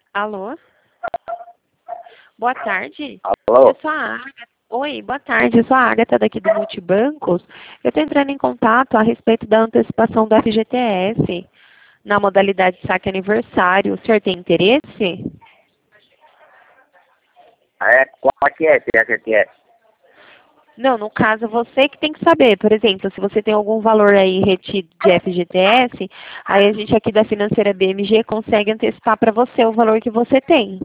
Alô? Boa tarde. Alô? Eu sou a Agatha. Oi, boa tarde. Eu sou a Agatha daqui do Multibancos. Eu estou entrando em contato a respeito da antecipação do FGTS na modalidade saque aniversário. O senhor tem interesse? Qual que é esse FGTS? Não, no caso, você que tem que saber. Por exemplo, se você tem algum valor aí retido de FGTS, aí a gente aqui da financeira BMG consegue antecipar para você o valor que você tem.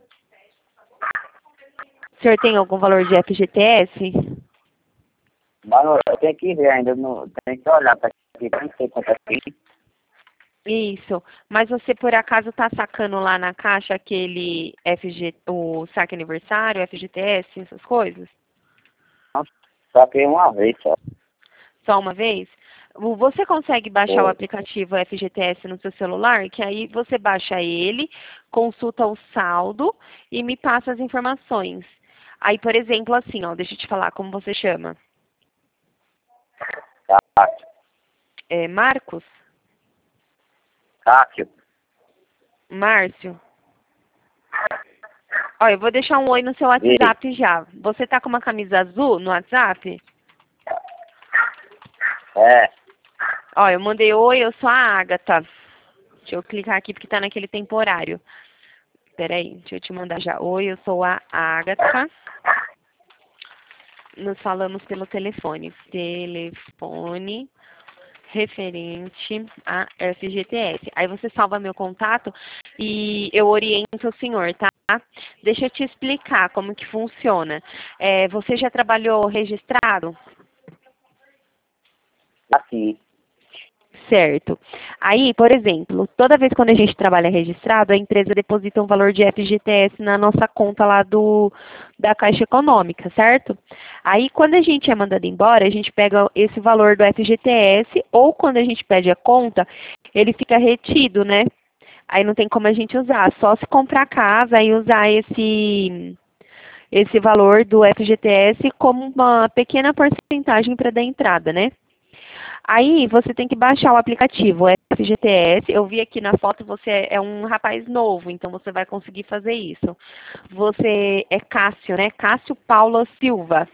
O senhor tem algum valor de FGTS? Mano, eu tenho que ver ainda, não, tenho que olhar para aqui, não sei quanto é aqui. Isso. Mas você por acaso está sacando lá na caixa aquele o saque aniversário, FGTS, essas coisas? Só que uma vez só. Só uma vez? Você consegue baixar o Foi. aplicativo FGTS no seu celular? Que aí você baixa ele, consulta o saldo e me passa as informações. Aí, por exemplo, assim, ó, deixa eu te falar como você chama. Cássio. É Marcos? Cássio. Márcio? Ó, eu vou deixar um oi no seu E, WhatsApp já. Você tá com uma camisa azul no WhatsApp? é, Ó, eu mandei oi, eu sou a Agatha. Deixa eu clicar aqui porque tá naquele temporário. Peraí, deixa eu te mandar já. Oi, eu sou a Agatha. Nos falamos pelo telefone. Telefone referente a FGTS. Aí você salva meu contato e eu oriento o senhor, tá? Deixa eu te explicar como que funciona. Você já trabalhou registrado? assim. Certo. Aí, por exemplo, toda vez quando a gente trabalha registrado, a empresa deposita um valor de FGTS na nossa conta lá da Caixa Econômica, certo? Aí, quando a gente é mandado embora, a gente pega esse valor do FGTS ou quando a gente pede a conta, ele fica retido, né? Aí não tem como a gente usar, só se comprar casa e usar esse valor do FGTS como uma pequena porcentagem para dar entrada, né? Aí você tem que baixar o aplicativo FGTS. Eu vi aqui na foto você é um rapaz novo, então você vai conseguir fazer isso. Você é Cássio, né? Cássio Paula Silva.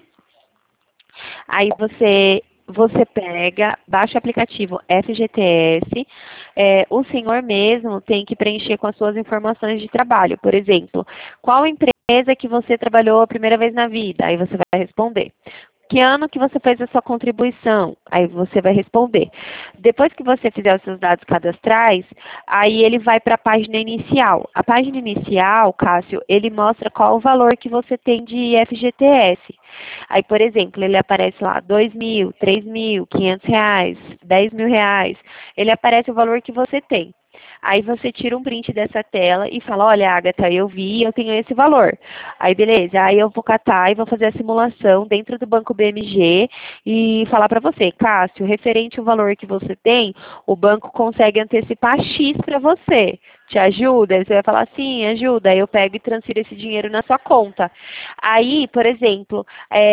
Aí você pega, baixa o aplicativo FGTS. O senhor mesmo tem que preencher com as suas informações de trabalho. Por exemplo, qual empresa que você trabalhou a primeira vez na vida? Aí você vai responder. Que ano que você fez a sua contribuição? Aí você vai responder. Depois que você fizer os seus dados cadastrais, aí ele vai para a página inicial. A página inicial, Cássio, ele mostra qual o valor que você tem de FGTS. Aí, por exemplo, ele aparece lá 2.000, 3.000, R$ 500, R$ 10.000. Ele aparece o valor que você tem. Aí você tira um print dessa tela e fala, olha, Agatha, eu vi, eu tenho esse valor. Aí beleza, aí eu vou catar e vou fazer a simulação dentro do banco BMG e falar para você, Cássio, referente ao valor que você tem, o banco consegue antecipar X para você. Te ajuda? Aí você vai falar, sim, ajuda. Aí eu pego e transfiro esse dinheiro na sua conta. Aí, por exemplo,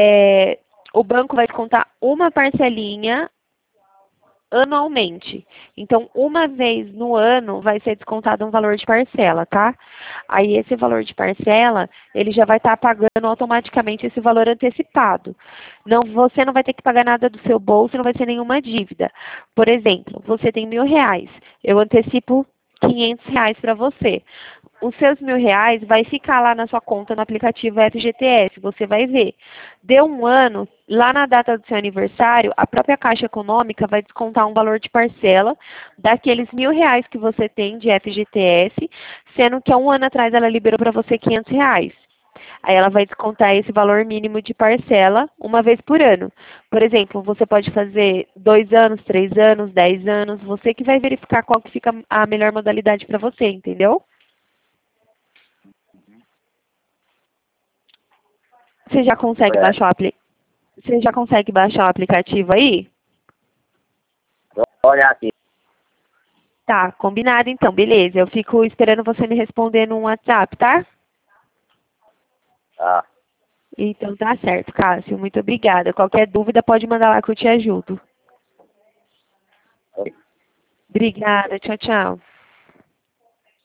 o banco vai descontar uma parcelinha anualmente. Então, uma vez no ano vai ser descontado um valor de parcela, tá? Aí esse valor de parcela, ele já vai estar pagando automaticamente esse valor antecipado. Não, você não vai ter que pagar nada do seu bolso, não vai ser nenhuma dívida. Por exemplo, você tem R$ 1.000, eu antecipo R$ 500 para você. Os seus R$ 1.000 vai ficar lá na sua conta no aplicativo FGTS, você vai ver. Deu um ano, lá na data do seu aniversário, a própria Caixa Econômica vai descontar um valor de parcela daqueles R$ 1.000 que você tem de FGTS, sendo que há um ano atrás ela liberou para você R$ 500. Aí ela vai descontar esse valor mínimo de parcela uma vez por ano. Por exemplo, você pode fazer 2 anos, 3 anos, 10 anos, você que vai verificar qual que fica a melhor modalidade para você, entendeu? Você já consegue É, baixar Você já consegue baixar o aplicativo aí? olha aqui. Tá, combinado então, beleza. Eu fico esperando você me responder no WhatsApp, tá? Tá. Então tá certo, Cássio. Muito obrigada. Qualquer dúvida pode mandar lá que eu te ajudo. Oi. Obrigada, tchau, tchau.